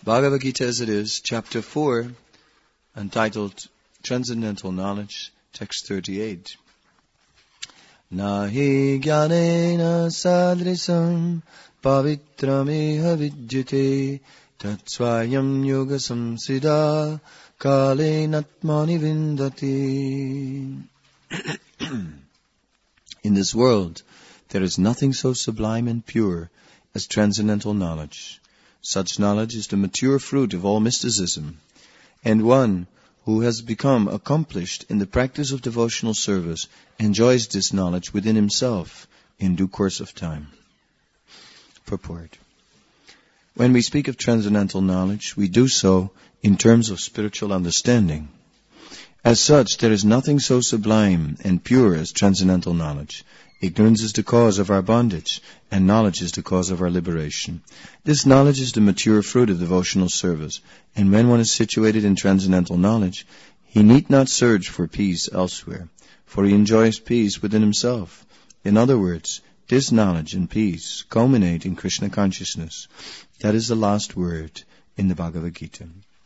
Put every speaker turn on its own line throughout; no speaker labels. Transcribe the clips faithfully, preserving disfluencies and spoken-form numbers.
Bhagavad Gita as it is, chapter four, entitled Transcendental Knowledge, text thirty-eight. Nahi jnanena sadrisam pavitramiha vidyate tatsvayam yoga samsida kalenatmani vindati. In this world, there is nothing so sublime and pure as transcendental knowledge. Such knowledge is the mature fruit of all mysticism, and one who has become accomplished in the practice of devotional service enjoys this knowledge within himself in due course of time. Purport. When we speak of transcendental knowledge, we do so in terms of spiritual understanding. As such, there is nothing so sublime and pure as transcendental knowledge. Ignorance is the cause of our bondage, and knowledge is the cause of our liberation. This knowledge is the mature fruit of devotional service, and when one is situated in transcendental knowledge, he need not search for peace elsewhere, for he enjoys peace within himself. In other words, this knowledge and peace culminate in Krishna consciousness. That is the last word in the Bhagavad Gita.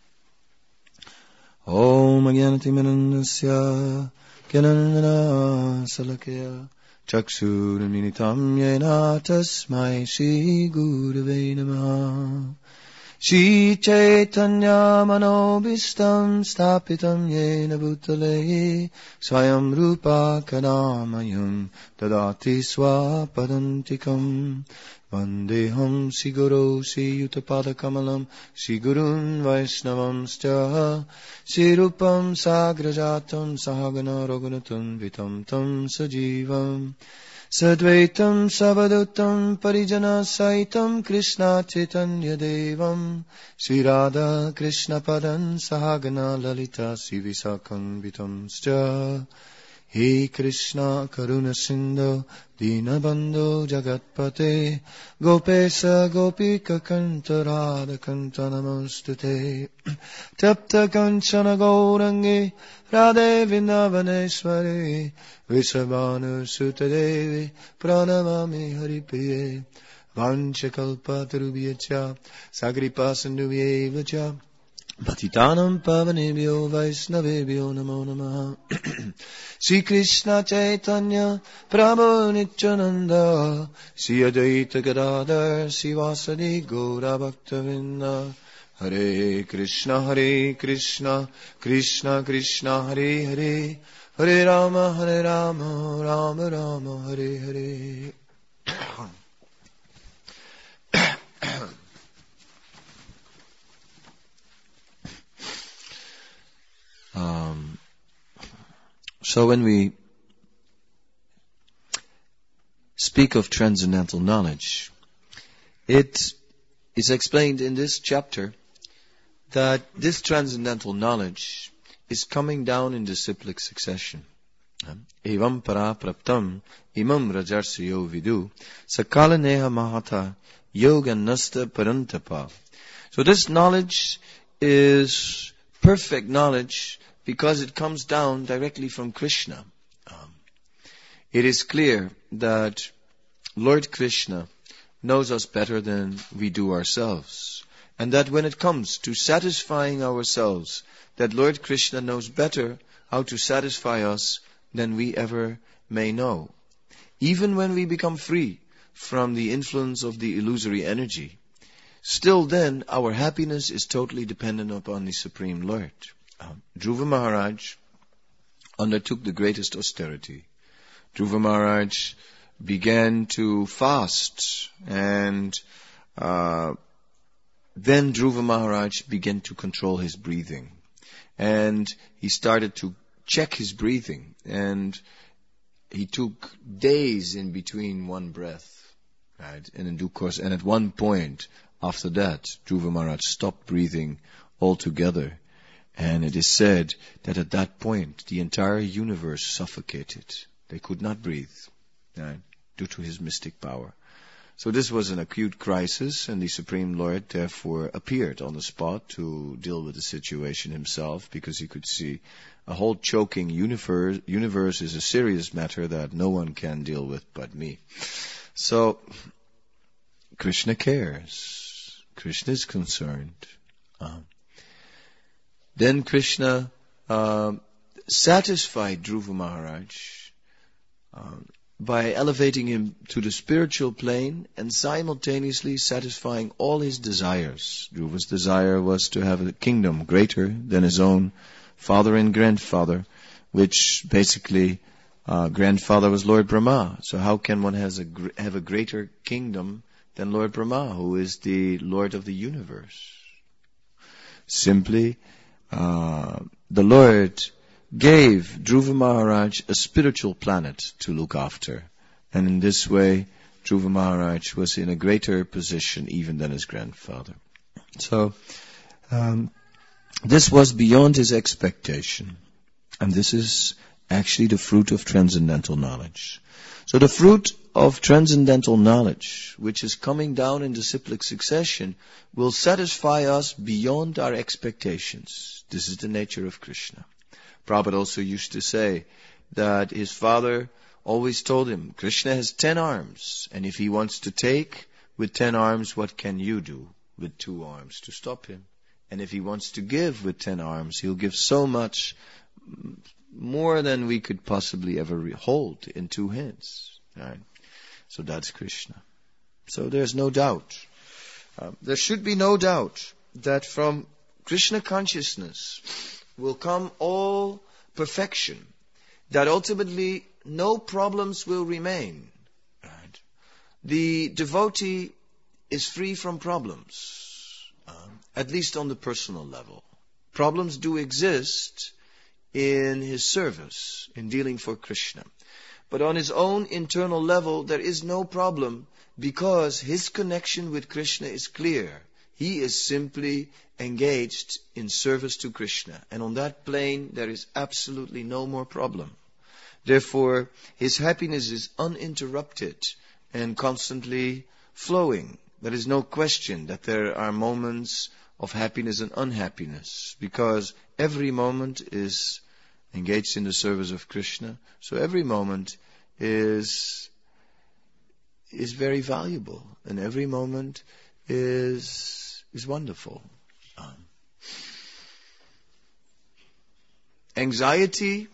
Om Ajnanatimirandasya Gyananandana Salakaya Chaksurminitam yena tasmai Shri Gurave namaha. Shri Chaitanya manobhistam stapitam yena bhutale swayam rupa kadamayam dadati swapadantikam. Vandeham Shri Guru Shri Yuttapada Kamalam Shri Gurun Vaisnavam Stya Shri Rupam Sagrajatam Sahagana Raghunatam Vitam Tam Sajivam Sadvaitam Savadutam Parijana Saitam Krishna Chaitanya Devam Shri Radha Krishna Padan Sahagana Lalita Shri Visakam Vitam Stya He Krishna Karuna Sindhu Dinabandhu Jagatpate Gopesa Gopika Kanta Radha Kanta Namostute Tapta Kanchana Gaurangi Radhe Vrindavaneshwari Vishabhanu Sutadevi Pranamami Haripriye Vanchakalpa Tarubhyacha Sagripa Sindhuvyevacha Patitanam Pavanebhyo Vaisnavebhyo Namo Namaha. Shri Krishna Chaitanya Prabhu Nityananda Shri Advaita Gadadhar Shri Vasadi Gaura Bhaktavinda. Hare Krishna Hare Krishna Krishna Krishna Hare Hare Hare Rama Hare Rama Rama Rama Hare Hare. Um, so when we speak of transcendental knowledge, it is explained in this chapter that this transcendental knowledge is coming down in disciplic succession. Evam para praptam imam rajarsayo vidu sakala neha mahata yoga nasta parantapa. So this knowledge is perfect knowledge because it comes down directly from Krishna. Um, it is clear that Lord Krishna knows us better than we do ourselves. And that when it comes to satisfying ourselves, that Lord Krishna knows better how to satisfy us than we ever may know. Even when we become free from the influence of the illusory energy, still then our happiness is totally dependent upon the Supreme Lord. Um, Dhruva Maharaj undertook the greatest austerity. Dhruva Maharaj began to fast, and uh, then Dhruva Maharaj began to control his breathing. And he started to check his breathing, and he took days in between one breath, right? And in due course, and at one point after that, Dhruva Maharaj stopped breathing altogether. And it is said that at that point, the entire universe suffocated. They could not breathe, right, due to his mystic power. So this was an acute crisis, and the Supreme Lord therefore appeared on the spot to deal with the situation himself, because he could see a whole choking universe, universe is a serious matter that no one can deal with but me. So Krishna cares. Krishna is concerned. Uh, then Krishna uh, satisfied Dhruva Maharaj uh, by elevating him to the spiritual plane and simultaneously satisfying all his desires. Dhruva's desire was to have a kingdom greater than his own father and grandfather, which basically uh, grandfather was Lord Brahma. So how can one has a gr- have a greater kingdom than Lord Brahma, who is the Lord of the universe? Simply, uh, the Lord gave Dhruva Maharaj a spiritual planet to look after. And in this way, Dhruva Maharaj was in a greater position even than his grandfather. So, um, this was beyond his expectation. And this is actually the fruit of transcendental knowledge. So the fruit of transcendental knowledge, which is coming down in disciplic succession, will satisfy us beyond our expectations. This is the nature of Krishna. Prabhupada also used to say that his father always told him, Krishna has ten arms, and if he wants to take with ten arms, what can you do with two arms to stop him? And if he wants to give with ten arms, he'll give so much more than we could possibly ever hold in two hands. Right? So that's Krishna. So there's no doubt. Uh, there should be no doubt that from Krishna consciousness will come all perfection, that ultimately no problems will remain. Right? The devotee is free from problems, uh, at least on the personal level. Problems do exist in his service, in dealing for Krishna. But on his own internal level, there is no problem because his connection with Krishna is clear. He is simply engaged in service to Krishna. And on that plane, there is absolutely no more problem. Therefore, his happiness is uninterrupted and constantly flowing. There is no question that there are moments of happiness and unhappiness, because every moment is engaged in the service of Krishna. So every moment is is very valuable, and every moment is is wonderful. Um, anxiety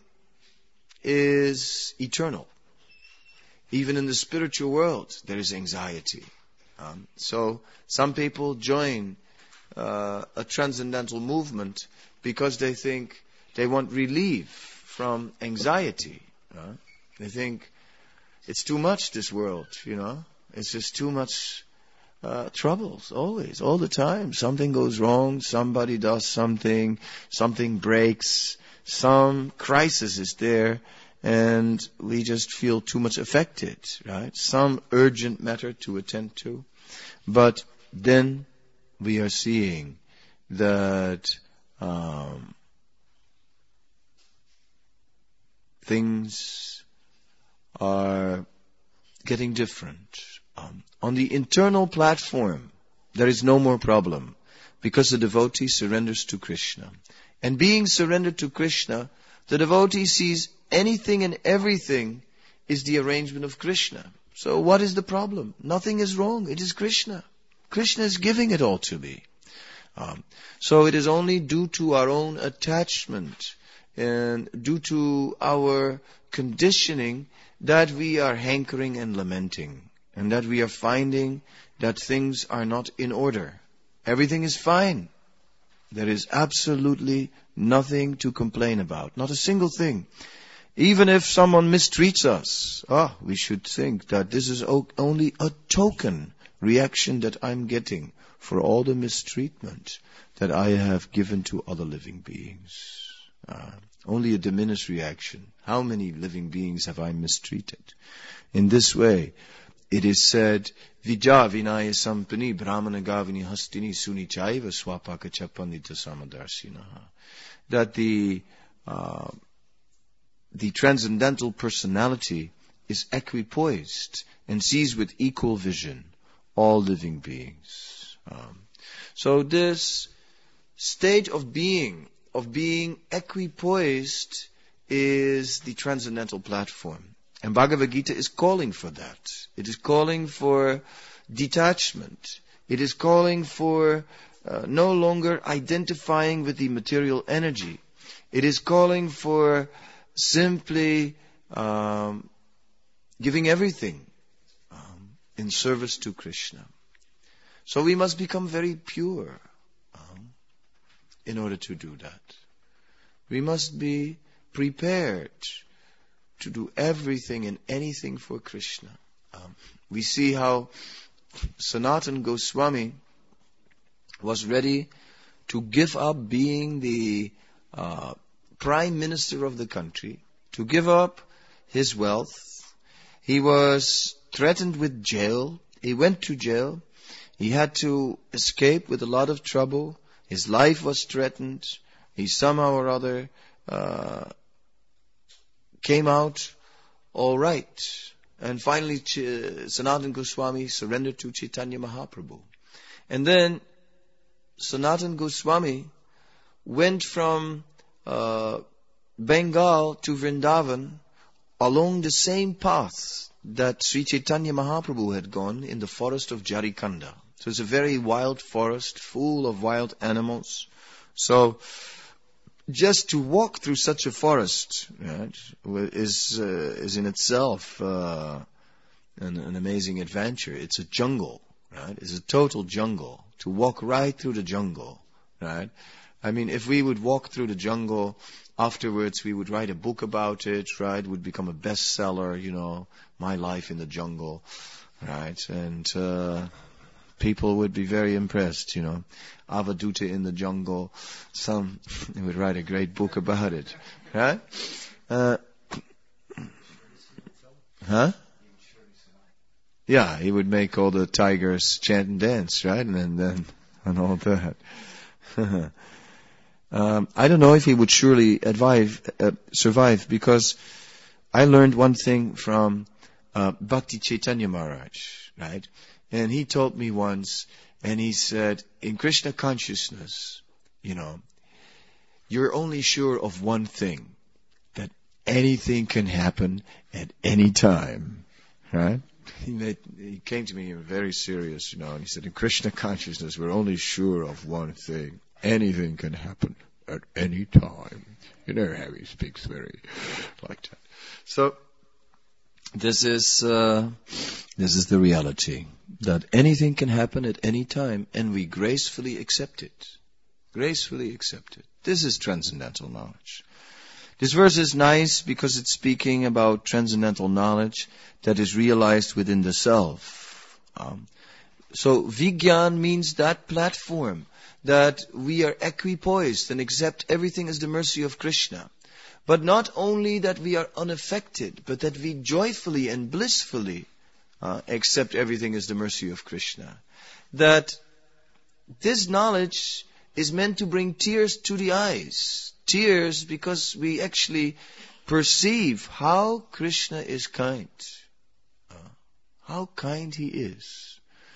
is eternal. Even in the spiritual world, there is anxiety. Um, so some people join uh, a transcendental movement because they think they want relief from anxiety. Uh, they think it's too much, this world, you know. It's just too much uh, troubles, always, all the time. Something goes wrong, somebody does something, something breaks, some crisis is there, and we just feel too much affected, right? Some urgent matter to attend to. But then we are seeing that um, things are getting different. Um, on the internal platform, there is no more problem because the devotee surrenders to Krishna. And being surrendered to Krishna, the devotee sees anything and everything is the arrangement of Krishna. So what is the problem? Nothing is wrong. It is Krishna. Krishna is giving it all to me. Um, so it is only due to our own attachment and due to our conditioning that we are hankering and lamenting, and that we are finding that things are not in order. Everything is fine. There is absolutely nothing to complain about. Not a single thing. Even if someone mistreats us, ah, we should think that this is only a token reaction that I'm getting for all the mistreatment that I have given to other living beings. Uh, only a diminished reaction. How many living beings have I mistreated? In this way, it is said, Vijja vinaya sampani brahmana gavini hastini suni chaiva swapaka chapandita samadarsinaha. That the uh, the transcendental personality is equipoised and sees with equal vision all living beings. Um, so this state of being, of being equipoised, is the transcendental platform. And Bhagavad Gita is calling for that. It is calling for detachment. It is calling for uh, no longer identifying with the material energy. It is calling for simply um, giving everything um, in service to Krishna. So we must become very pure um, in order to do that. We must be prepared to do everything and anything for Krishna. Um, we see how Sanatana Goswami was ready to give up being the uh, prime minister of the country, to give up his wealth. He was threatened with jail. He went to jail. He had to escape with a lot of trouble. His life was threatened. He somehow or other uh, came out all right. And finally, Ch- Sanatana Goswami surrendered to Chaitanya Mahaprabhu. And then Sanatana Goswami went from uh, Bengal to Vrindavan along the same path that Sri Chaitanya Mahaprabhu had gone in the forest of Jarikanda. So it's a very wild forest, full of wild animals. So just to walk through such a forest, right, is uh, is in itself uh, an, an amazing adventure. It's a jungle, right? It's a total jungle. To walk right through the jungle, right? I mean, if we would walk through the jungle, afterwards we would write a book about it, right? It would become a bestseller, you know, My Life in the Jungle, right? And uh, people would be very impressed, you know. Avaduta in the Jungle. Some would write a great book about it, right? Uh, huh? Yeah, he would make all the tigers chant and dance, right? And then, then and all that. um, I don't know if he would surely advive, uh, survive, because I learned one thing from uh, Bhakti Chaitanya Maharaj, right? And he told me once, and he said, in Krishna consciousness, you know, you're only sure of one thing, that anything can happen at any time, right? He made, he came to me very serious, you know, and he said, in Krishna consciousness, we're only sure of one thing. Anything can happen at any time. You know how he speaks very like that. So, this is, uh, this is the reality. That anything can happen at any time, and we gracefully accept it. Gracefully accept it. This is transcendental knowledge. This verse is nice because it's speaking about transcendental knowledge that is realized within the self. Um, so Vigyan means that platform, that we are equipoised and accept everything as the mercy of Krishna. But not only that we are unaffected, but that we joyfully and blissfully uh, accept everything as the mercy of Krishna. That this knowledge is meant to bring tears to the eyes. Tears because we actually perceive how Krishna is kind. Uh, how kind He is.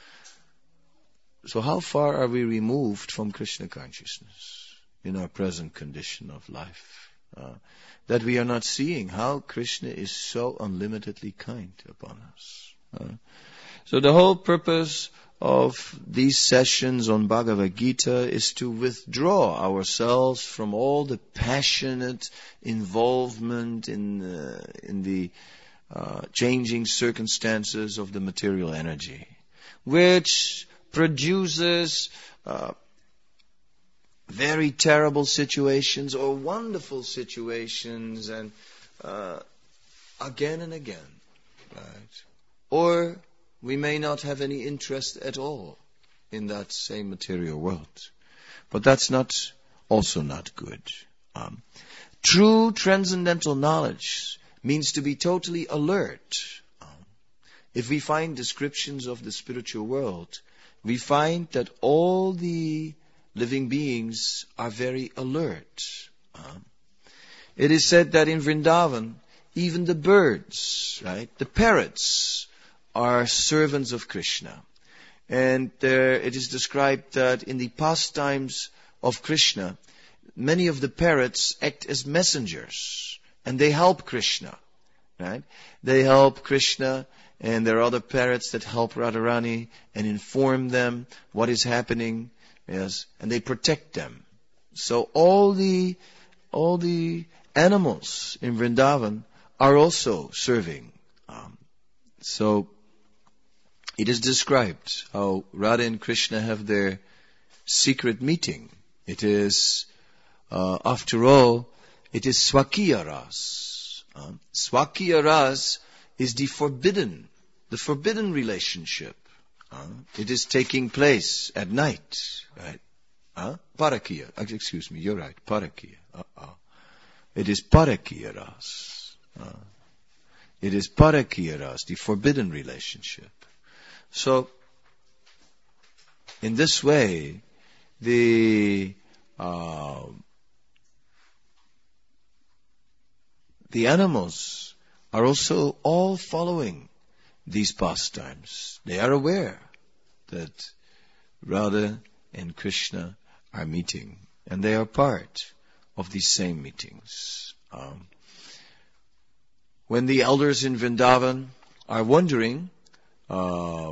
So how far are we removed from Krishna consciousness in our present condition of life? Uh, that we are not seeing how Krishna is so unlimitedly kind upon us. Uh, so the whole purpose of these sessions on Bhagavad Gita is to withdraw ourselves from all the passionate involvement in uh, in the uh, changing circumstances of the material energy, which produces uh, very terrible situations or wonderful situations, and uh, again and again, right? Or we may not have any interest at all in that same material world. But that's not, also not good. Um, true transcendental knowledge means to be totally alert. Um, if we find descriptions of the spiritual world, we find that all the living beings are very alert. Um, it is said that in Vrindavan, even the birds, right, the parrots, are servants of Krishna. And there it is described that in the pastimes of Krishna, many of the parrots act as messengers, and they help Krishna, right? They help Krishna, and there are other parrots that help Radharani and inform them what is happening Yes, and they protect them. So all the all the animals in Vrindavan are also serving. Um, so it is described how Radha and Krishna have their secret meeting. It is, uh, after all, it is Swakiya Ras. Uh, Swakiya Ras is the forbidden, the forbidden relationship. Uh, it is taking place at night, right? Uh, Parakiya, excuse me, you're right, Parakiya. Uh-uh. It is Parakiya Ras. Uh, it is Parakiya Ras, the forbidden relationship. So, in this way, the uh, the animals are also all following these pastimes. They are aware that Radha and Krishna are meeting, and they are part of these same meetings. Um, when the elders in Vrindavan are wondering uh,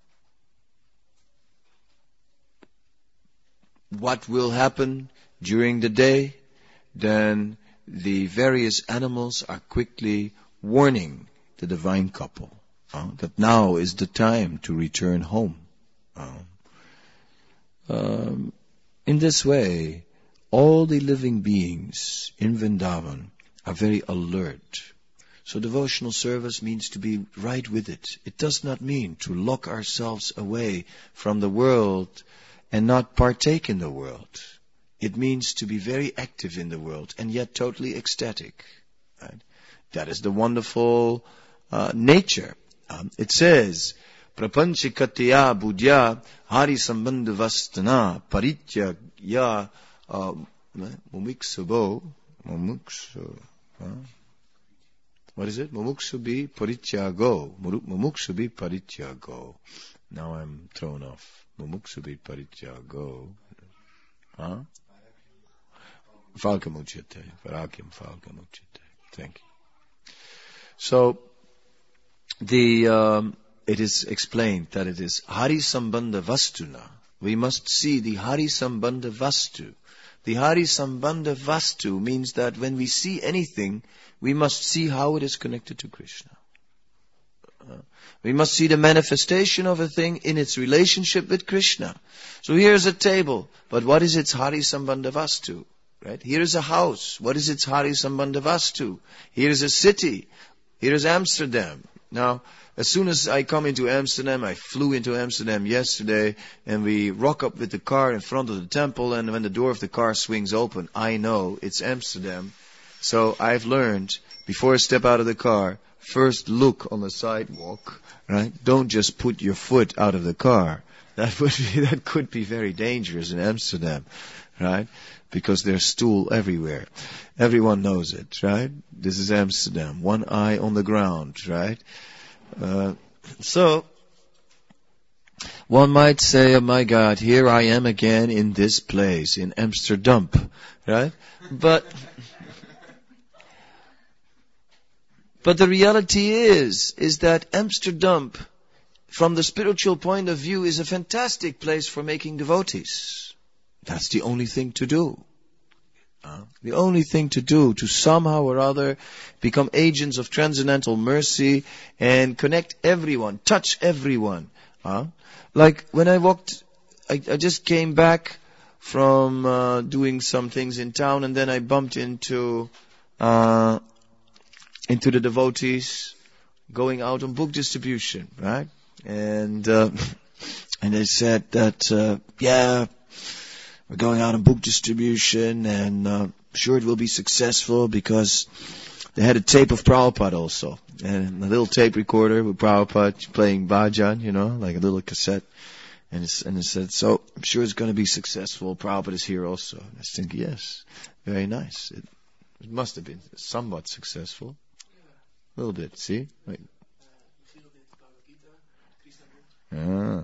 what will happen during the day, then the various animals are quickly warning the divine couple uh, that now is the time to return home. Uh, um, in this way, all the living beings in Vrindavan are very alert. So devotional service means to be right with it. It does not mean to lock ourselves away from the world and not partake in the world. It means to be very active in the world and yet totally ecstatic. Right? That is the wonderful uh, nature. Um, it says, Prapanchikatya buddhya hari sambandha vastana paritya ya mumuksabo mumuksu. What is it? Mumuksubi parityago. Mumuksubi parityago. Now I'm thrown off. Mumuksubi parityago. Huh? Falkamuchyate. Varakyam falkamuchyate. Thank you. So, the, um, it is explained that it is Hari Sambandha Vastuna. We must see the Hari Sambandha Vastu. The Hari Sambandha Vastu means that when we see anything, we must see how it is connected to Krishna. Uh, we must see the manifestation of a thing in its relationship with Krishna. So here's a table, but what is its Hari Sambandha Vastu? Right? Here is a house. What is its Hari Sambandha Vastu? Here is a city. Here is Amsterdam. Now, as soon as I come into Amsterdam, I flew into Amsterdam yesterday, and we rock up with the car in front of the temple, and when the door of the car swings open, I know it's Amsterdam. So I've learned, before I step out of the car, first look on the sidewalk, right? Don't just put your foot out of the car. That would be, that could be very dangerous in Amsterdam, right? Because there's stool everywhere. Everyone knows it, right? This is Amsterdam. One eye on the ground, right? Uh, so, one might say, oh my God, here I am again in this place, in Amsterdam, right? But, but the reality is, is that Amsterdam, from the spiritual point of view, is a fantastic place for making devotees. That's the only thing to do. Uh, the only thing to do to somehow or other become agents of transcendental mercy and connect everyone, touch everyone. Uh, like when I walked, I, I just came back from uh, doing some things in town, and then I bumped into uh, into the devotees going out on book distribution, right? And uh, and they said that uh, yeah. We're going out on book distribution, and uh, sure it will be successful because they had a tape of Prabhupada also. And a little tape recorder with Prabhupada playing bhajan, you know, like a little cassette. And, it's, and it said, so I'm sure it's going to be successful. Prabhupada is here also. And I think, yes, very nice. It, it must have been somewhat successful. A little bit, see? Like, ah,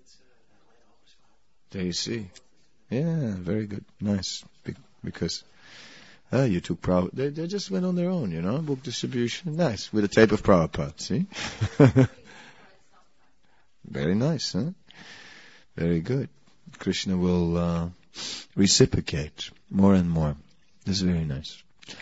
there you see. Yeah, very good. Nice. Be- because uh, you took Prabhupada. They, they just went on their own, you know, book distribution. Nice. With a tape of Prabhupada, see? Very nice, huh? Very good. Krishna will uh, reciprocate more and more. This is very nice.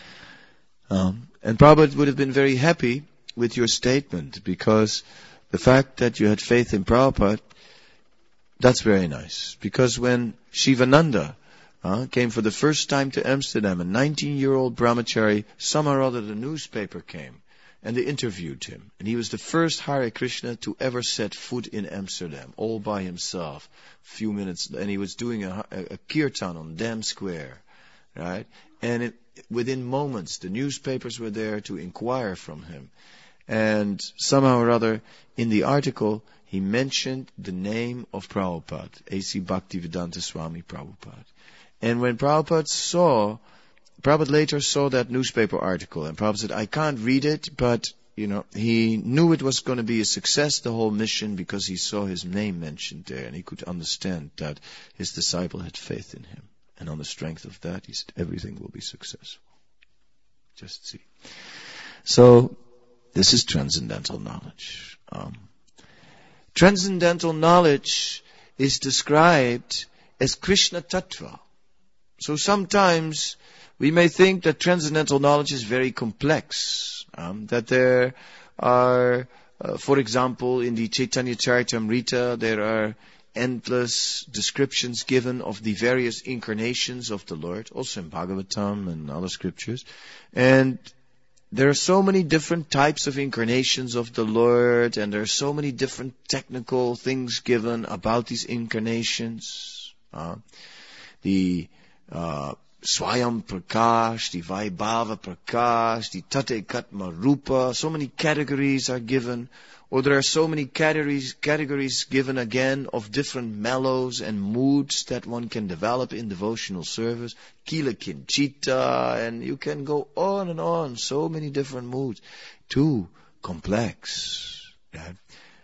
Um, and Prabhupada would have been very happy with your statement, because the fact that you had faith in Prabhupada, that's very nice. Because when Shivananda uh, came for the first time to Amsterdam, a nineteen-year-old brahmachari, somehow or other the newspaper came and they interviewed him. And he was the first Hare Krishna to ever set foot in Amsterdam, all by himself. A few minutes, and he was doing a, a, a kirtan on Dam Square, right? And it, within moments, the newspapers were there to inquire from him. And somehow or other, in the article, he mentioned the name of Prabhupada, A C Bhaktivedanta Swami Prabhupada. And when Prabhupada saw, Prabhupada later saw that newspaper article, and Prabhupada said, I can't read it, but, you know, he knew it was going to be a success, the whole mission, because he saw his name mentioned there, and he could understand that his disciple had faith in him. And on the strength of that, he said, everything will be successful. Just see. So, this is transcendental knowledge. Um, transcendental knowledge is described as Krishna Tattva. So sometimes we may think that transcendental knowledge is very complex. Um, that there are, uh, for example, in the Chaitanya Charitamrita, there are endless descriptions given of the various incarnations of the Lord, also in Bhagavatam and other scriptures. And there are so many different types of incarnations of the Lord, and there are so many different technical things given about these incarnations. Uh, the uh, Swayam Prakash, the Vaibhava Prakash, the Tate Katma Rupa, so many categories are given. Or there are so many categories, categories given again of different mellows and moods that one can develop in devotional service. Kila Kinchita, and you can go on and on. So many different moods. Too complex. Right?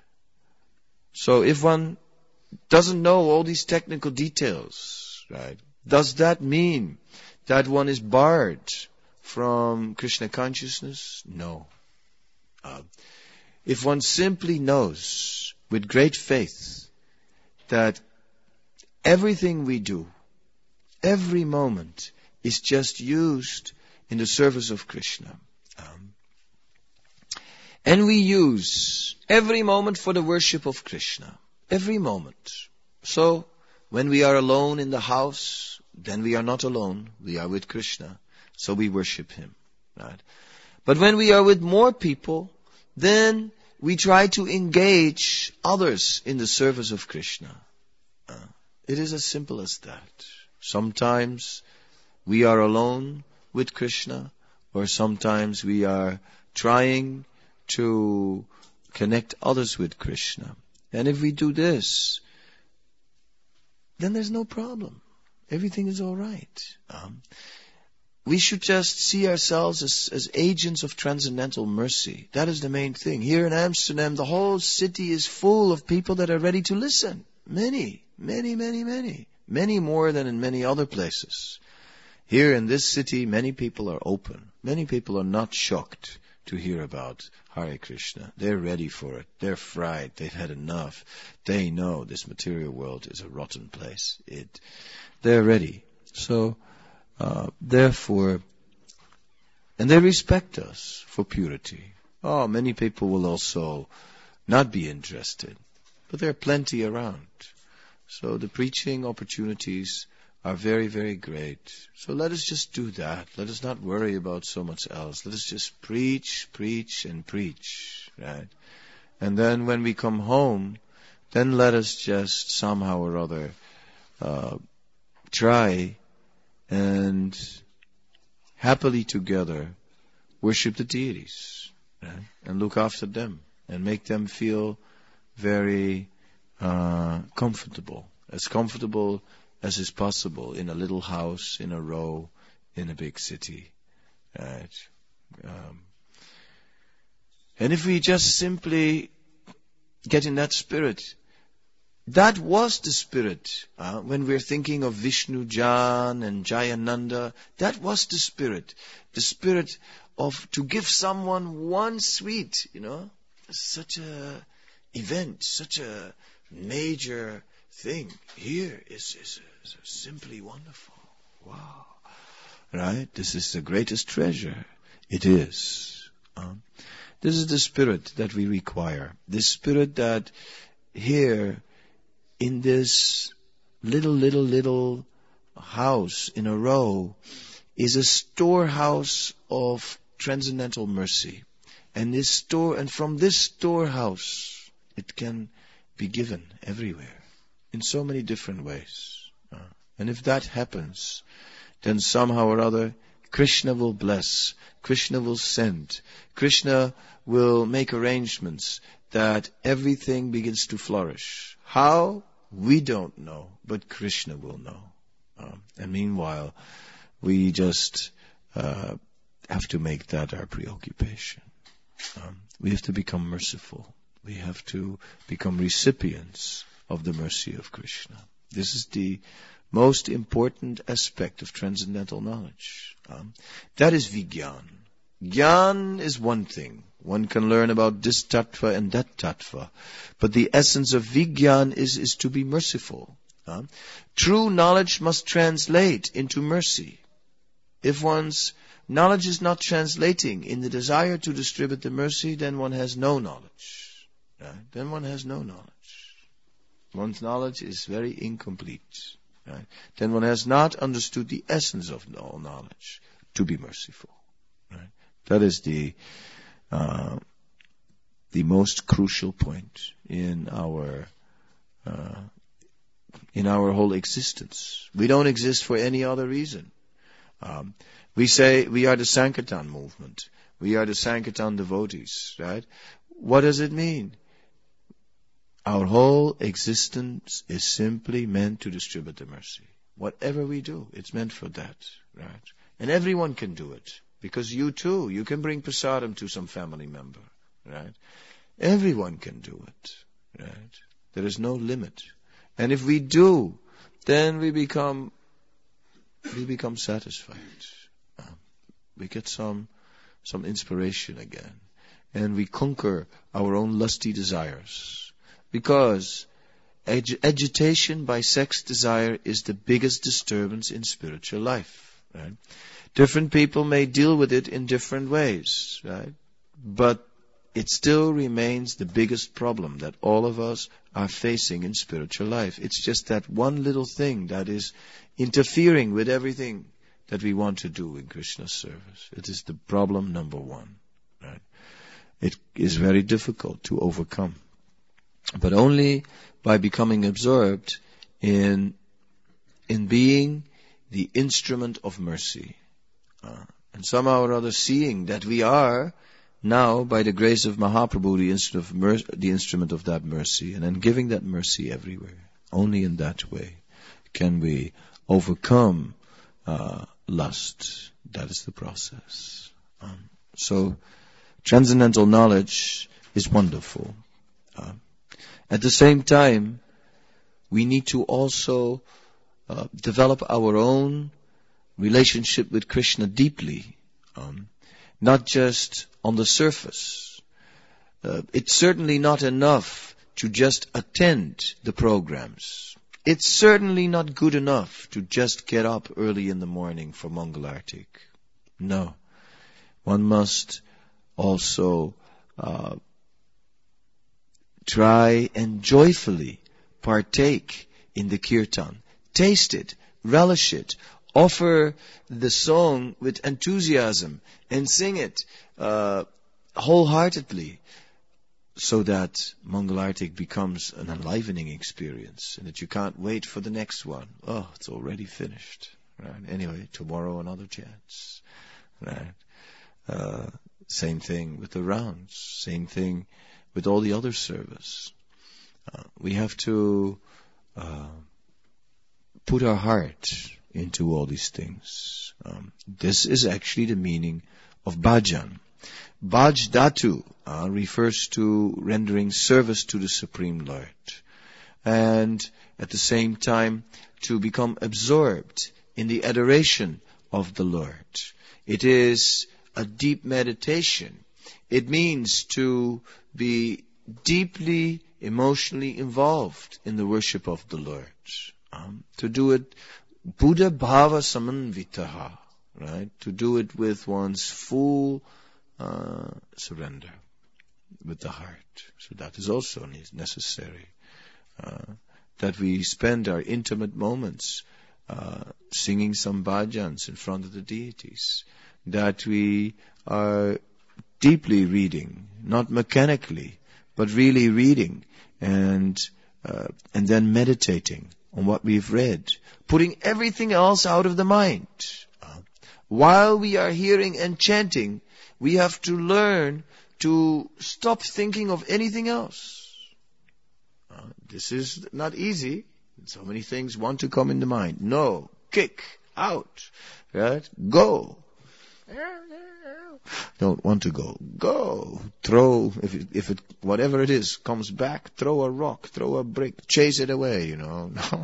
So if one doesn't know all these technical details, right, does that mean that one is barred from Krishna consciousness? No. Uh, If one simply knows with great faith that everything we do, every moment, is just used in the service of Krishna. Um, and we use every moment for the worship of Krishna. Every moment. So, when we are alone in the house, then we are not alone. We are with Krishna. So we worship Him. Right? But when we are with more people, then we try to engage others in the service of Krishna. Uh, it is as simple as that. Sometimes we are alone with Krishna, or sometimes we are trying to connect others with Krishna. And if we do this, then there's no problem. Everything is all right. Um, We should just see ourselves as, as agents of transcendental mercy. That is the main thing. Here in Amsterdam, the whole city is full of people that are ready to listen. Many, many, many, many. Many more than in many other places. Here in this city, many people are open. Many people are not shocked to hear about Hare Krishna. They're ready for it. They're fried. They've had enough. They know this material world is a rotten place. It, they're ready. So, Uh, therefore, and they respect us for purity. Oh, many people will also not be interested, but there are plenty around. So the preaching opportunities are very, very great. So let us just do that. Let us not worry about so much else. Let us just preach, preach, and preach, right? And then when we come home, then let us just somehow or other uh, try and happily together worship the deities, right? And look after them and make them feel very uh, comfortable, as comfortable as is possible in a little house, in a row, in a big city, right? Um, and if we just simply get in that spirit, that was the spirit. Uh, when we're thinking of Vishnu Jan and Jayananda, that was the spirit. The spirit of to give someone one sweet, you know, such a event, such a major thing here is, is, is simply wonderful. Wow. Right? This is the greatest treasure. It is. Um, this is the spirit that we require. This spirit that here in this little, little, little house in a row is a storehouse of transcendental mercy. And this store, and from this storehouse, it can be given everywhere in so many different ways. Uh, and if that happens, then somehow or other, Krishna will bless, Krishna will send, Krishna will make arrangements that everything begins to flourish. How? We don't know, but Krishna will know. Um, and meanwhile, we just uh, have to make that our preoccupation. Um, we have to become merciful. We have to become recipients of the mercy of Krishna. This is the most important aspect of transcendental knowledge. Um, that is Vijnan. Gyan is one thing. One can learn about this tattva and that tattva. But the essence of Vijnan is, is to be merciful. Um, true knowledge must translate into mercy. If one's knowledge is not translating in the desire to distribute the mercy, then one has no knowledge. Right? Then one has no knowledge. One's knowledge is very incomplete. Right? Then one has not understood the essence of all knowledge, to be merciful. Right? That is the uh, the most crucial point in our uh, in our whole existence. We don't exist for any other reason. Um, we say we are the Sankirtan movement. We are the Sankirtan devotees, right? What does it mean? Our whole existence is simply meant to distribute the mercy. Whatever we do, it's meant for that, right? And everyone can do it. Because you too, you can bring prasadam to some family member, right? Everyone can do it, right? There is no limit. And if we do, then we become, we become satisfied. Uh, we get some, some inspiration again. And we conquer our own lusty desires. Because ag- agitation by sex desire is the biggest disturbance in spiritual life, right? Different people may deal with it in different ways, right? But it still remains the biggest problem that all of us are facing in spiritual life. It's just that one little thing that is interfering with everything that we want to do in Krishna's service. It is the problem number one, right? It is very difficult to overcome. But only by becoming absorbed in, in being the instrument of mercy. Uh, and somehow or other seeing that we are now, by the grace of Mahaprabhu, the instrument of, mer- the instrument of that mercy, and then giving that mercy everywhere. Only in that way can we overcome uh, lust. That is the process. Um, so, transcendental knowledge is wonderful. Uh, at the same time, we need to also uh, develop our own relationship with Krishna deeply, um, not just on the surface. Uh, it's certainly not enough to just attend the programs. It's certainly not good enough to just get up early in the morning for Mangalartik. No. One must also uh, try and joyfully partake in the kirtan. Taste it, relish it, offer the song with enthusiasm and sing it uh, wholeheartedly, so that Mangalartik becomes an enlivening experience and that you can't wait for the next one. Oh, it's already finished. Right? Anyway, tomorrow another chance. Right? Uh, same thing with the rounds. Same thing with all the other service. Uh, we have to uh, put our heart into all these things. Um, this is actually the meaning of bhajan. Bhaj Dhatu uh, refers to rendering service to the Supreme Lord. And at the same time, to become absorbed in the adoration of the Lord. It is a deep meditation. It means to be deeply emotionally involved in the worship of the Lord. Um, to do it Buddha Bhava Samanvitaha, right? To do it with one's full uh, surrender, with the heart. So that is also necessary. Uh, that we spend our intimate moments uh, singing some bhajans in front of the deities. That we are deeply reading, not mechanically, but really reading and uh, and then meditating on what we've read, putting everything else out of the mind. Uh, while we are hearing and chanting, we have to learn to stop thinking of anything else. Uh, this is not easy. So many things want to come in the mind. No, kick, out, right? Go. Don't want to go. Go. Throw, if it, if it, whatever it is, comes back, throw a rock, throw a brick, chase it away, you know. No.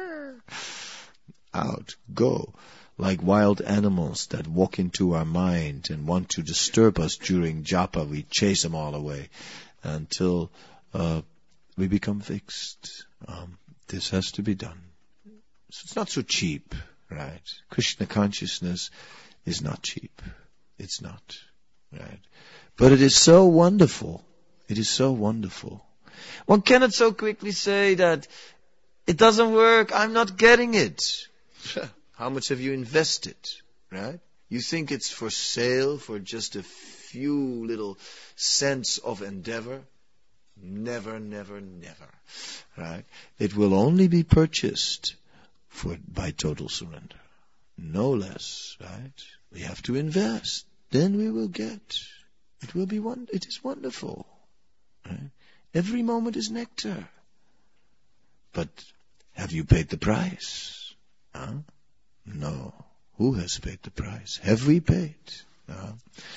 Out. Go. Like wild animals that walk into our mind and want to disturb us during japa, we chase them all away until uh, we become fixed. Um, this has to be done. So it's not so cheap, right? Krishna consciousness is not cheap. It's not, right? But it is so wonderful. It is so wonderful. One cannot so quickly say that it doesn't work, I'm not getting it. How much have you invested, right? You think it's for sale for just a few little cents of endeavor? Never, never, never, right? It will only be purchased for by total surrender. No less, right? We have to invest. Then we will get. It will be one. It is wonderful. Right? Every moment is nectar. But have you paid the price? Huh? No. Who has paid the price? Have we paid? Uh,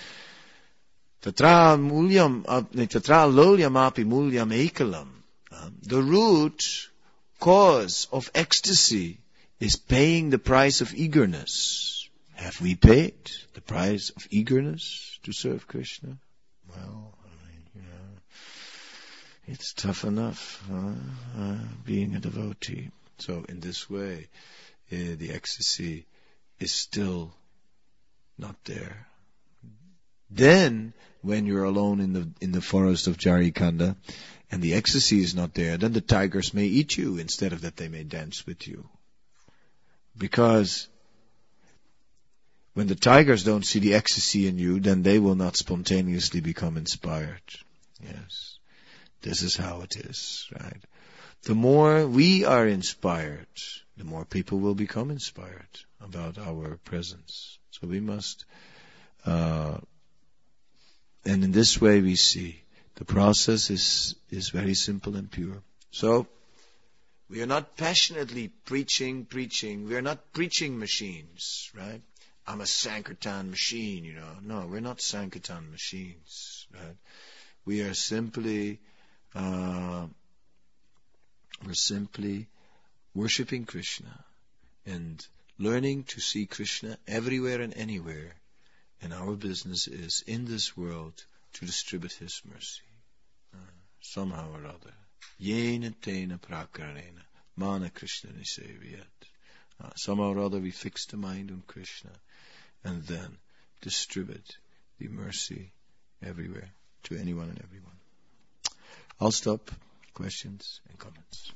Tatra mulyam, tatra lolyam api mulyam ekalam. The root cause of ecstasy is paying the price of eagerness. Have we paid the price of eagerness to serve Krishna? Well, I mean, you know, it's tough enough uh, uh, being a devotee. So in this way, uh, the ecstasy is still not there. Then, when you're alone in the in the forest of Jarikanda, and the ecstasy is not there, then the tigers may eat you instead of that they may dance with you. Because when the tigers don't see the ecstasy in you, then they will not spontaneously become inspired. Yes. This is how it is, right? The more we are inspired, the more people will become inspired about our presence. So we must, uh, and in this way we see the process is, is very simple and pure. So, we are not passionately preaching, preaching. We are not preaching machines, right? I'm a Sankirtan machine, you know. No, we're not Sankirtan machines, right? We are simply, uh, we're simply worshipping Krishna and learning to see Krishna everywhere and anywhere. And our business is, in this world, to distribute His mercy. Uh, somehow or other. Yena tena prakaranena mana Krishna niseviyat. Uh, somehow or other we fix the mind on Krishna and then distribute the mercy everywhere to anyone and everyone. I'll stop. Questions and comments.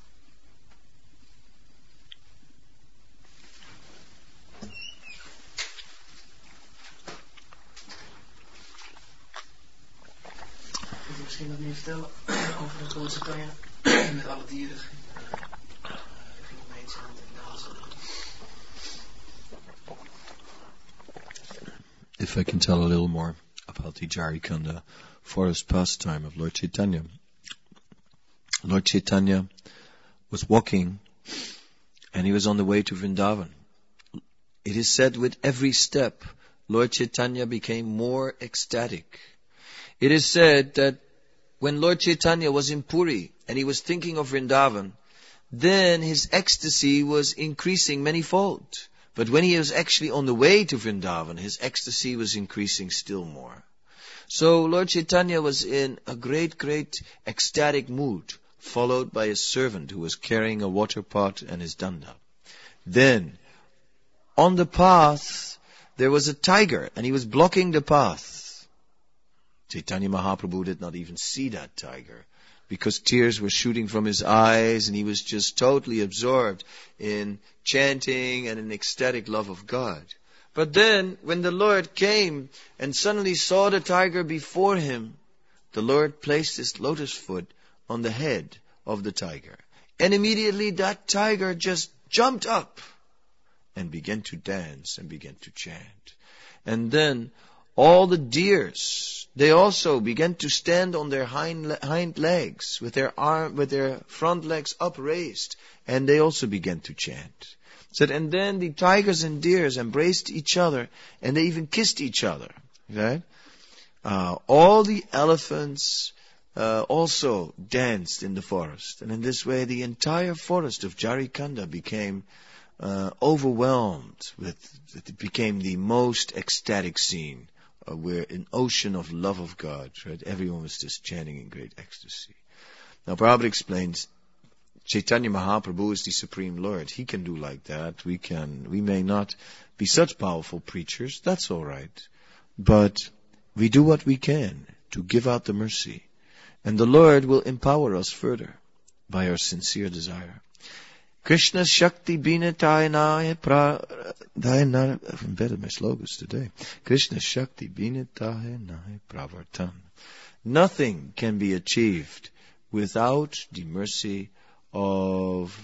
Kun je misschien wat meer vertellen over de grote Tanja met alle dieren? Ging omheen zijn en dansen.
If I can tell a little more about the Jarikanda forest pastime of Lord Chaitanya. Lord Chaitanya was walking and he was on the way to Vrindavan. It is said with every step, Lord Chaitanya became more ecstatic. It is said that when Lord Chaitanya was in Puri and he was thinking of Vrindavan, then his ecstasy was increasing manifold. But when he was actually on the way to Vrindavan, his ecstasy was increasing still more. So Lord Chaitanya was in a great, great ecstatic mood, followed by a servant who was carrying a water pot and his danda. Then, on the path, there was a tiger, and he was blocking the path. Chaitanya Mahaprabhu did not even see that tiger, because tears were shooting from his eyes, and he was just totally absorbed in chanting and in ecstatic love of God. But then, when the Lord came and suddenly saw the tiger before him, the Lord placed his lotus foot on the head of the tiger. And immediately that tiger just jumped up and began to dance and began to chant. And then all the deers, they also began to stand on their hind, hind legs with their arm, with their front legs upraised, and they also began to chant. Said, and then the tigers and deers embraced each other, and they even kissed each other. Right? Uh, all the elephants uh, also danced in the forest, and in this way, the entire forest of Jarikanda became uh, overwhelmed with. It became the most ecstatic scene, uh, where an ocean of love of God. Right? Everyone was just chanting in great ecstasy. Now, Prabhupada explains. Chaitanya Mahaprabhu is the Supreme Lord. He can do like that. We can, we may not be such powerful preachers. That's all right. But we do what we can to give out the mercy. And the Lord will empower us further by our sincere desire. Krishna Shakti Bina Tainaya Pra... I'm better at my slogans today. Krishna Shakti Bina Tainaya Pravartan. Nothing can be achieved without the mercy of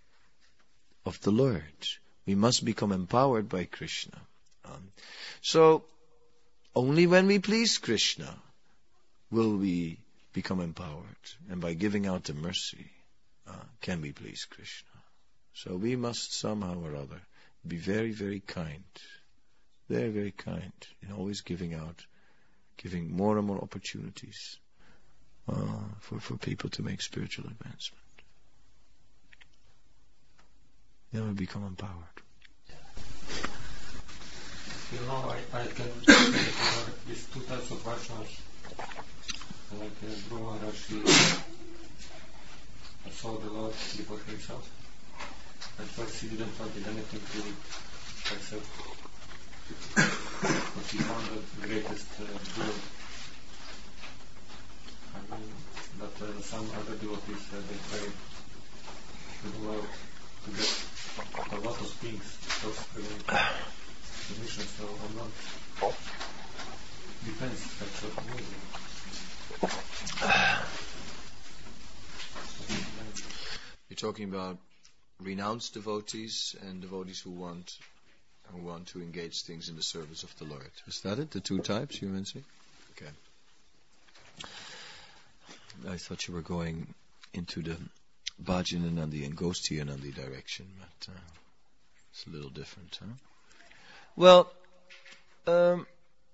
of the Lord. We must become empowered by Krishna. Um, so, only when we please Krishna will we become empowered. And by giving out the mercy, uh, can we please Krishna. So we must somehow or other be very, very kind. Very, very kind in always giving out, giving more and more opportunities uh, for, for people to make spiritual advancement. Then we become empowered.
You know, I, I can think these two types of Vaishnavas, like uh, Dhruva Rashi, I saw the Lord before himself. At first he didn't want anything to accept, but he found the greatest uh, good. I mean, but uh, some other devotees, uh, they pray to the Lord to get a lot of things, just permission, so or not. Depends, that's what music.
You're talking about renounced devotees and devotees who want who want to engage things in the service of the Lord. Is that it? The two types you mentioned? Okay. I thought you were going into the Bhajananandi and Gostiyanandi direction, but uh, it's a little different, huh? Well, um,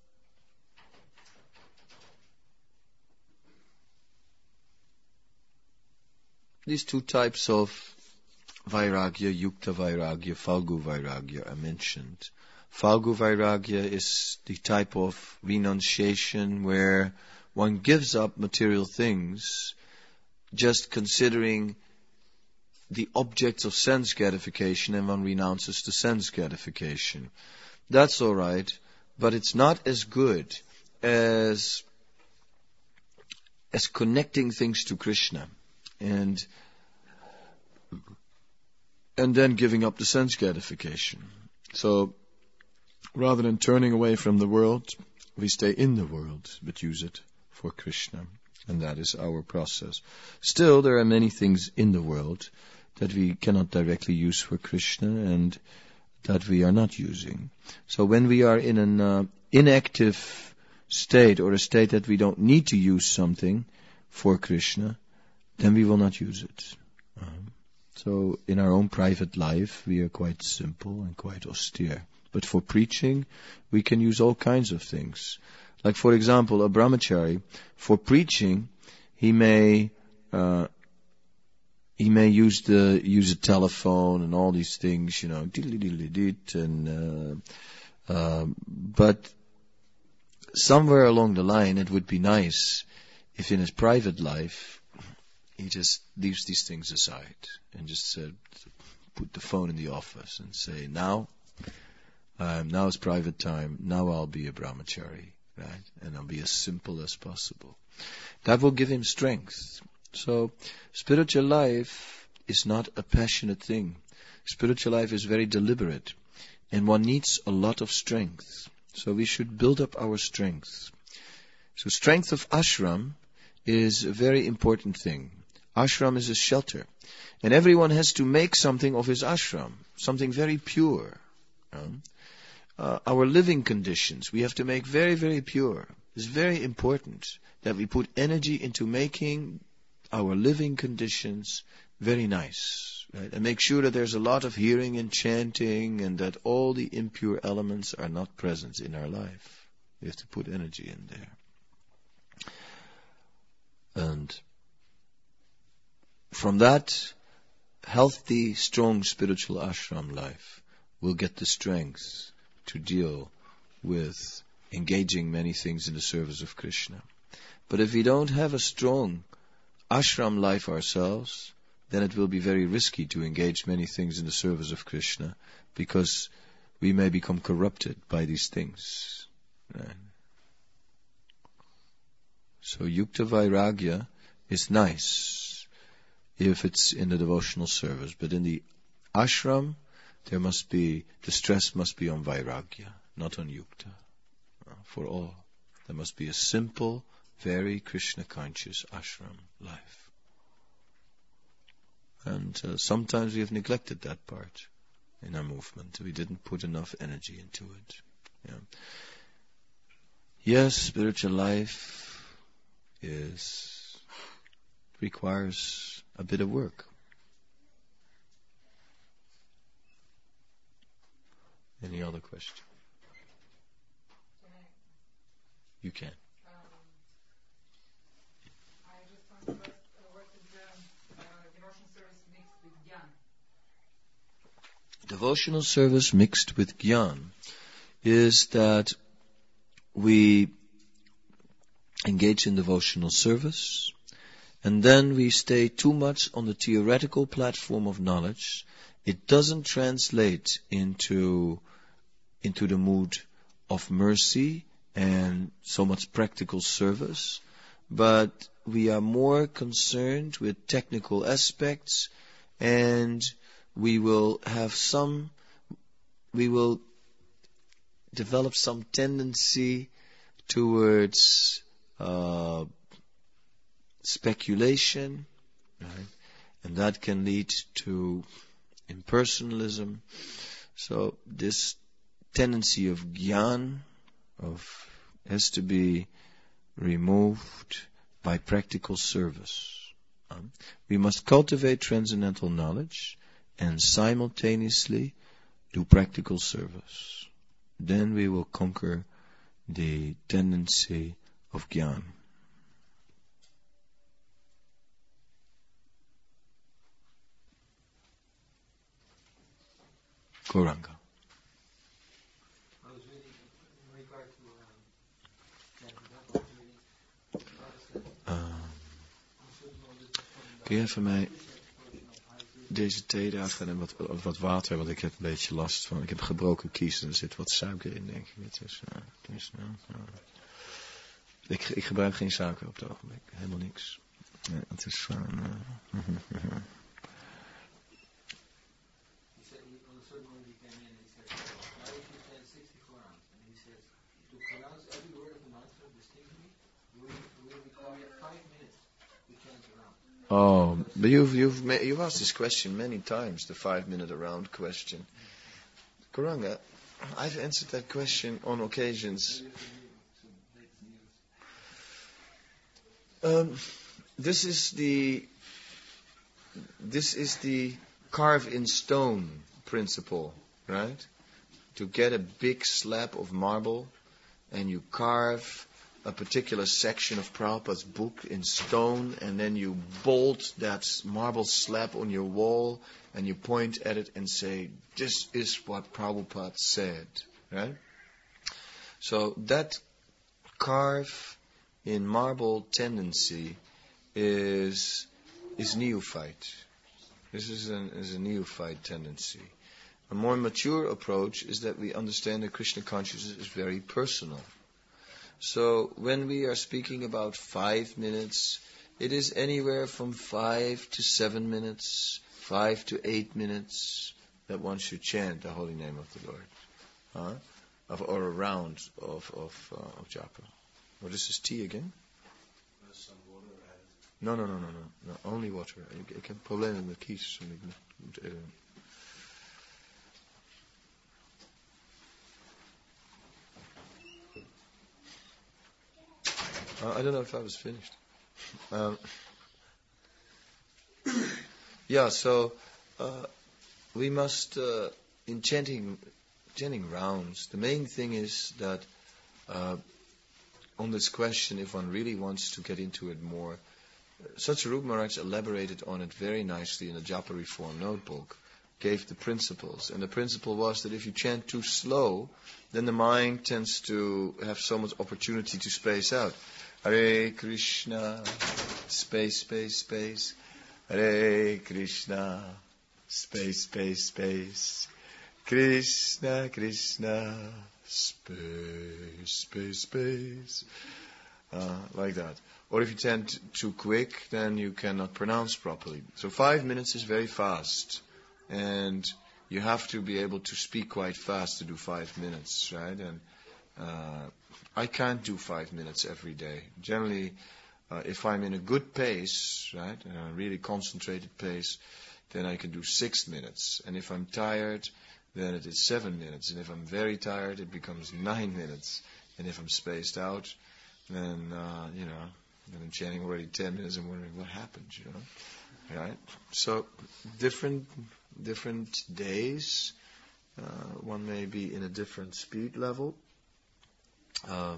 these two types of Vairagya, Yukta Vairagya, Falgu Vairagya are mentioned. Falgu Vairagya is the type of renunciation where one gives up material things just considering the objects of sense gratification, and one renounces the sense gratification. That's all right, but it's not as good as as connecting things to Krishna and and then giving up the sense gratification. So rather than turning away from the world, we stay in the world but use it for Krishna, and that is our process. Still, there are many things in the world that we cannot directly use for Krishna and that we are not using. So when we are in an uh, inactive state, or a state that we don't need to use something for Krishna, then we will not use it. Um, so in our own private life, we are quite simple and quite austere. But for preaching, we can use all kinds of things. Like, for example, a brahmachari, for preaching, he may uh, he may use the use a telephone and all these things, you know, diddly diddly dit, and uh, uh, but somewhere along the line, it would be nice if in his private life, he just leaves these things aside and just uh, put the phone in the office and say, now, um, now is private time, now I'll be a brahmachari, right? And I'll be as simple as possible. That will give him strength. So, spiritual life is not a passionate thing. Spiritual life is very deliberate, and one needs a lot of strength. So we should build up our strength. So strength of ashram is a very important thing. Ashram is a shelter. And everyone has to make something of his ashram, something very pure. Um, uh, our living conditions, we have to make very, very pure. It's very important that we put energy into making our living conditions very nice. Right? And make sure that there's a lot of hearing and chanting and that all the impure elements are not present in our life. We have to put energy in there. And from that healthy, strong spiritual ashram life, we'll get the strength to deal with engaging many things in the service of Krishna. But if we don't have a strong ashram life ourselves, then it will be very risky to engage many things in the service of Krishna, because we may become corrupted by these things. Right? So yukta vairagya is nice if it's in the devotional service, but in the ashram, there must be, the stress must be on vairagya, not on yukta. Uh, for all, there must be a simple, very Krishna conscious ashram life. And uh, sometimes we have neglected that part in our movement. We didn't put enough energy into it. Yeah. Yes, spiritual life is requires a bit of work. Any other question? You can. Devotional service mixed with Gyan is that we engage in devotional service and then we stay too much on the theoretical platform of knowledge. It doesn't translate into, into the mood of mercy and so much practical service, but we are more concerned with technical aspects, and we will have some, we will develop some tendency towards uh, speculation, right? And that can lead to impersonalism. So this tendency of Gyan of has to be removed by practical service. Um, we must cultivate transcendental knowledge and simultaneously do practical service. Then we will conquer the tendency of Gyan. Gauranga.
I was reading in regard to um,
Um, kun je even mij deze thee daar gaan en wat, wat water, want ik heb een beetje last van. Ik heb gebroken kies en er zit wat suiker in, denk ik. Het is, uh, het is, uh, uh. Ik, ik gebruik geen suiker op het ogenblik. Helemaal niks. Nee, het is van... Uh, Oh, but you've you've ma- you've asked this question many times, the five-minute around question. Gauranga, I've answered that question on occasions. Um, this is the this is the carve in stone principle, right? To get a big slab of marble, and you carve a particular section of Prabhupada's book in stone, and then you bolt that marble slab on your wall, and you point at it and say, this is what Prabhupada said, right? So that carve in marble tendency is is neophyte. This is, an, is a neophyte tendency. A more mature approach is that we understand that Krishna consciousness is very personal. So when we are speaking about five minutes, it is anywhere from five to seven minutes, five to eight minutes that one should chant the holy name of the Lord, huh? Of, or a round of of, uh, of japa. What is this tea again?
Some water added.
No, no, no, no, no, no. Only water. Ik, ik heb problemen met kies. Ik moet, moet even. Uh, I don't know if I was finished. Um, yeah, so uh, we must, uh, in chanting, chanting rounds, the main thing is that uh, on this question, if one really wants to get into it more, Satsarup Maharaj elaborated on it very nicely in the Japa Reform notebook, gave the principles. And the principle was that if you chant too slow, then the mind tends to have so much opportunity to space out. Hare Krishna, space, space, space. Hare Krishna, space, space, space. Krishna, Krishna, space, space, space. Uh, like that. Or if you chant too quick, then you cannot pronounce properly. So five minutes is very fast. And you have to be able to speak quite fast to do five minutes, right? And uh, I can't do five minutes every day. Generally, uh, if I'm in a good pace, right, a really concentrated pace, then I can do six minutes. And if I'm tired, then it is seven minutes. And if I'm very tired, it becomes nine minutes. And if I'm spaced out, then, uh, you know, then I'm chanting already ten minutes and wondering what happened, you know. Right? So, different different days, uh, one may be in a different speed level. Uh,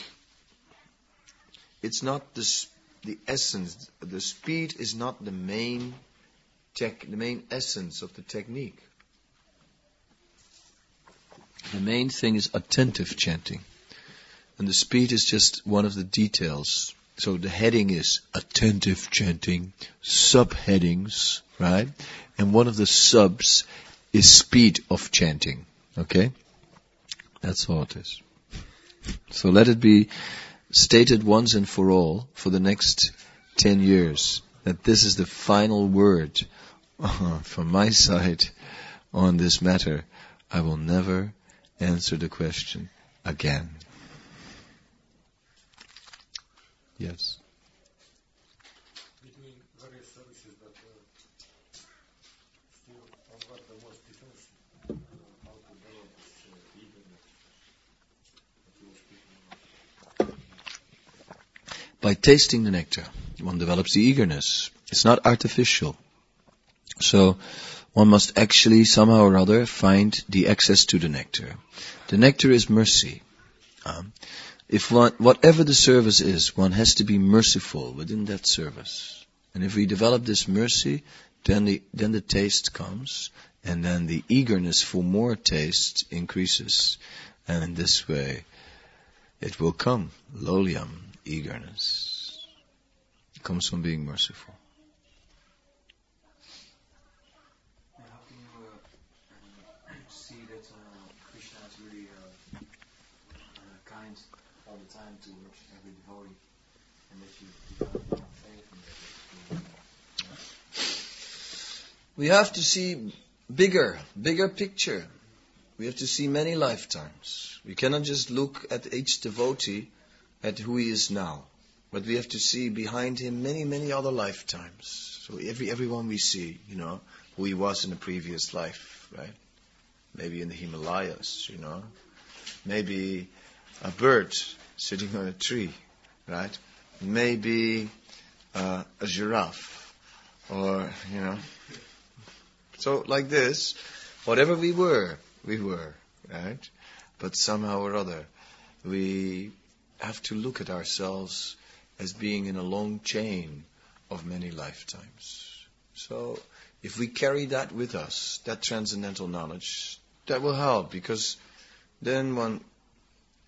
it's not the the essence. The speed is not the main tech, the main essence of the technique. The main thing is attentive chanting, and the speed is just one of the details. So the heading is attentive chanting, subheadings, right? And one of the subs is speed of chanting. Okay? That's all it is. So let it be stated once and for all for the next ten years that this is the final word uh, from my side on this matter. I will never answer the question again. Yes.
Between various services that uh, still on what the most difference uh, how to develop this uh, eagerness that you were speaking about.
By tasting the nectar, one develops the eagerness. It's not artificial. So one must actually somehow or other find the access to the nectar. The nectar is mercy. Um, If one, whatever the service is, one has to be merciful within that service. And if we develop this mercy, then the, then the taste comes, and then the eagerness for more taste increases. And in this way, it will come. Lolyam, eagerness. It comes from being merciful.
And how can you uh, uh, see that uh, Krishna is really uh, uh, kind all the time towards every devotee, and that you develop more faith in that?
We have to see bigger, bigger picture. We have to see many lifetimes. We cannot just look at each devotee at who he is now, but we have to see behind him many, many other lifetimes. So every everyone we see, you know, who he was in a previous life, right? Maybe in the Himalayas, you know, maybe a bird sitting on a tree, right? Maybe uh, a giraffe, or, you know. So like this, whatever we were, we were, right? But somehow or other, we have to look at ourselves as being in a long chain of many lifetimes. So if we carry that with us, that transcendental knowledge, that will help, because then one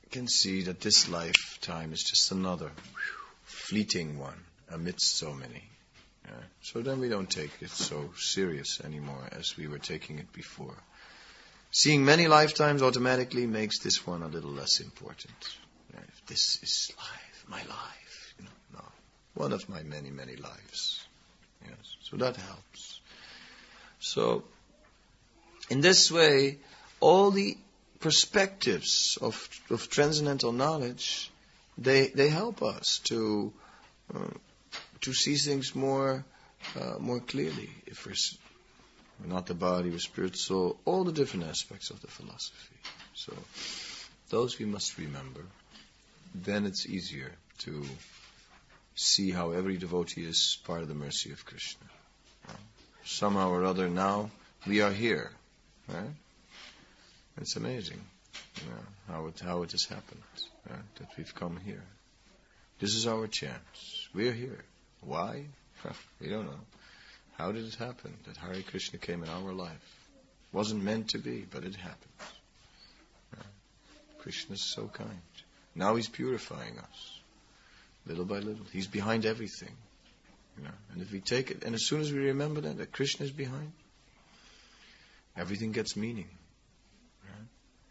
can see that this lifetime is just another whew, fleeting one amidst so many. Yeah. So then we don't take it so serious anymore as we were taking it before. Seeing many lifetimes automatically makes this one a little less important. Yeah, if this is life, my life, you know, no, one of my many, many lives. Yes, so that helps. So, in this way, all the perspectives of of transcendental knowledge, they they help us to uh, to see things more uh, more clearly. If we're, we're not the body, we're spirit, soul, all the different aspects of the philosophy. So those we must remember. Then it's easier to see how every devotee is part of the mercy of Krishna. Somehow or other now we are here, right? It's amazing, you know, how it how it has happened, right? That we've come here. This is our chance. We are here. Why? We don't know. How did it happen that Hare Krishna came in our life? Wasn't meant to be, but it happened. Right? Krishna is so kind. Now He's purifying us, little by little. He's behind everything. You know, and if we take it, and as soon as we remember that, that Krishna is behind, everything gets meaning. Right?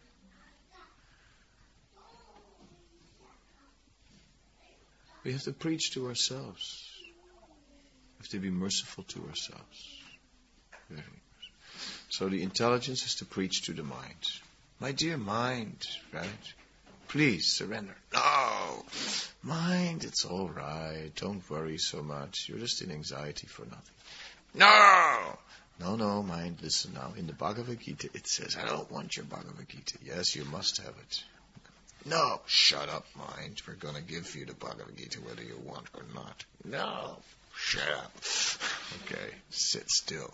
We have to preach to ourselves. We have to be merciful to ourselves. Very merciful. So the intelligence is to preach to the mind. My dear mind, right? Please surrender. No! Mind, it's all right. Don't worry so much. You're just in anxiety for nothing. No! No, no, mind, listen now. In the Bhagavad Gita, it says, I don't want your Bhagavad Gita. Yes, you must have it. No, shut up, mind. We're going to give you the Bhagavad Gita whether you want or not. No, shut up. Okay, sit still.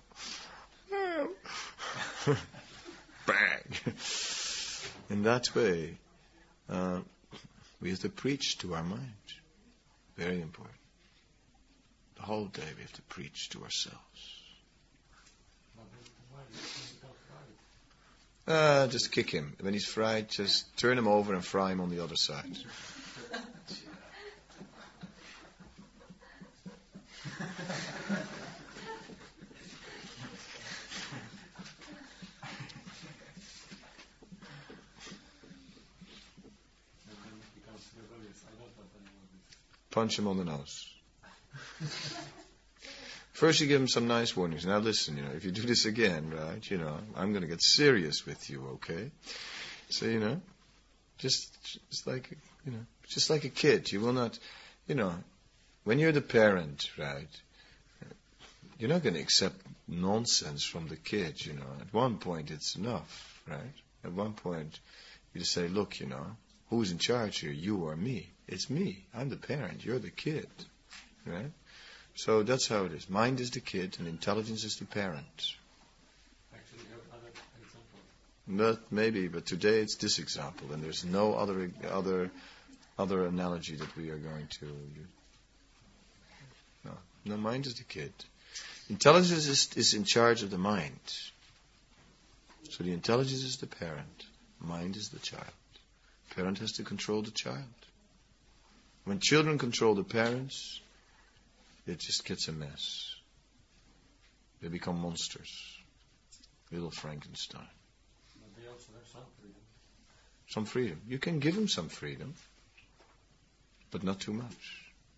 Bang. In that way, uh, we have to preach to our mind. Very important. The whole day we have to preach to ourselves. Uh, just kick him. When he's fried, just turn him over and fry him on the other side. Punch him on the nose. First you give him some nice warnings. Now listen, you know, if you do this again, right, you know, I'm going to get serious with you, okay? So, you know, just, just like, you know, just like a kid. You will not, you know, when you're the parent, right, you're not going to accept nonsense from the kid, you know. At one point it's enough, right? At one point you just say, look, you know, who's in charge here, you or me? It's me. I'm the parent. You're the kid, right? So that's how it is. Mind is the kid and intelligence is the parent.
Actually, you have other examples.
But maybe, but today it's this example, and there's no other other other analogy that we are going to use. No, no. Mind is the kid. Intelligence is, is in charge of the mind. So the intelligence is the parent. Mind is the child. Parent has to control the child. When children control the parents, it just gets a mess. They become monsters. Little Frankenstein.
But they also have some freedom.
Some freedom. You can give them some freedom, but not too much.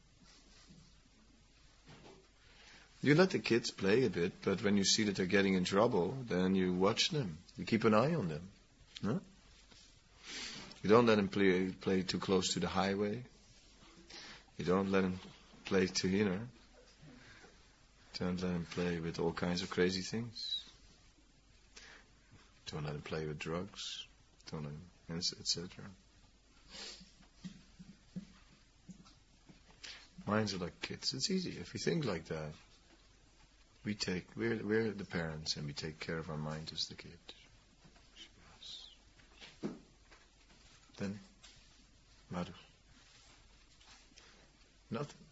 You let the kids play a bit, but when you see that they're getting in trouble, then you watch them. You keep an eye on them. Huh? You don't let them play, play too close to the highway. You don't let them play too, you know. Don't let them play with all kinds of crazy things. Don't let them play with drugs. Don't let them, et cetera. Minds are like kids. It's easy. If we think like that, we take, we're, we're the parents and we take care of our mind as the kid. Then, Madhu. Nothing.